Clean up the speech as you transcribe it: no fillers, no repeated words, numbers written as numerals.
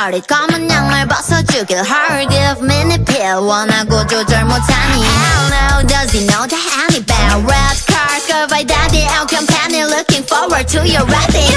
party 검은 양말 벗어주길 Hard give minute pill 원하고 조절 못하니 Hell no does he know that I'm bad red car go by daddy out company looking forward to your wedding